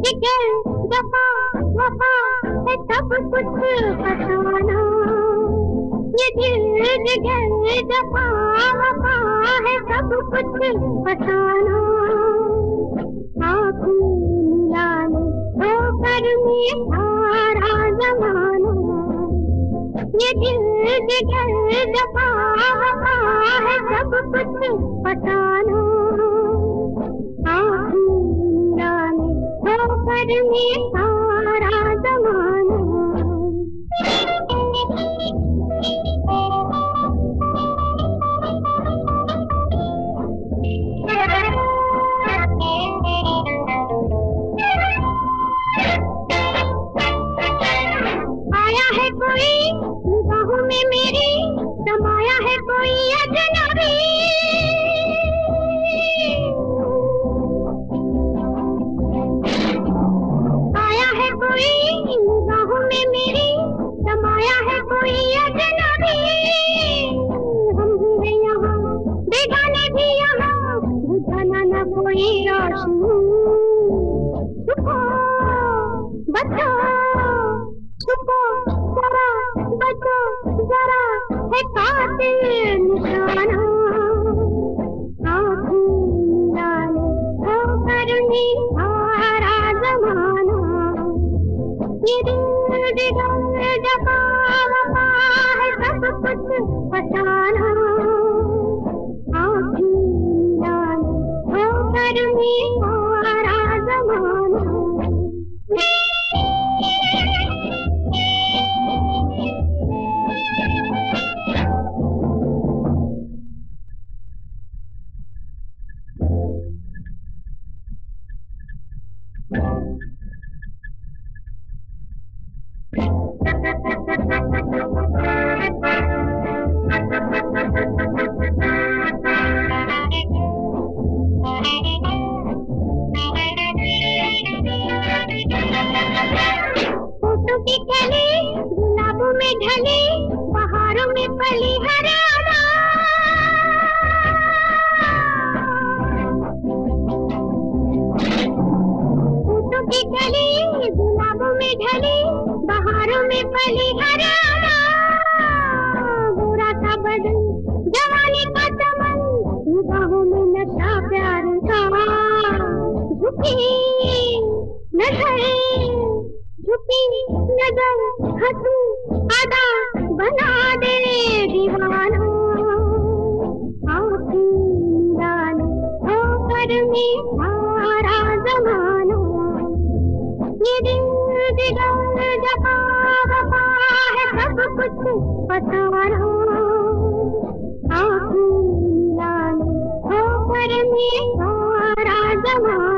जिगर जफा वफा है सब कुछ फसाना। ये दिल जिगर जफा वफा है सब कुछ फसाना। आँखों मिलाने होकर में सारा जमाना। ये दिल जिगर जफा वफा है सब कुछ फसाना। आँखों मिलाने होकर में सारा जमाना। आया है कोई निगाहों में मेरी, समाया है कोई अजनबी। आया है कोई निगाहों में मेरी, समाया है कोई अजनबी। हम भी हैं यहाँ बेगाने भी यहाँ, बुझाना न कोई रोशनी। छुपो बचो छुपो जरा बचो जरा है कातिल निशाना। आँखों मिलाने होकर में सारा जमाना। ये दिल जिगर जफा वफा है सब कुछ फसाना। आँखों मिलाने होकर में सारा जमाना। फोटो की कली गुलाबों में ढली, बहारों में पली हरियाणा। फोटो की कली गुलाबों में ढली, बहारों में पली हरियाणा। गोरा सा बदन जवानी का चमन, निगाहों में नशा प्यार का। झुकी नजर झुकी नजर हंसी अदा बना दे दीवाना। आँखें मिलाने होकर में सारा जमाना। ये दिल जिगर जफा वफा है सब कुछ फसाना। आँखें मिलाने होकर में सारा जमाना।